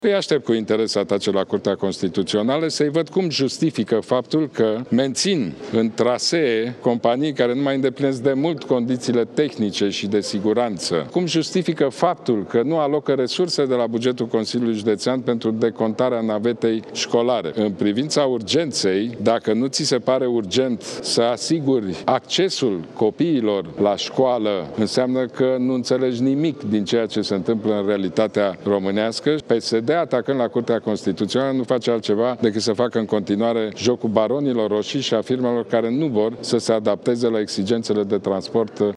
Îi aștept cu interes atace la Curtea Constituțională să-i văd cum justifică faptul că mențin în trasee companii care nu mai îndeplinesc de mult condițiile tehnice și de siguranță. Cum justifică faptul că nu alocă resurse de la bugetul Consiliului Județean pentru decontarea navetei școlare. În privința urgenței, dacă nu ți se pare urgent să asiguri accesul copiilor la școală, înseamnă că nu înțelegi nimic din ceea ce se întâmplă în realitatea românească. PSD, atacând la Curtea Constituțională, nu face altceva decât să facă în continuare jocul baronilor roșii și a firmelor care nu vor să se adapteze la exigențele de transport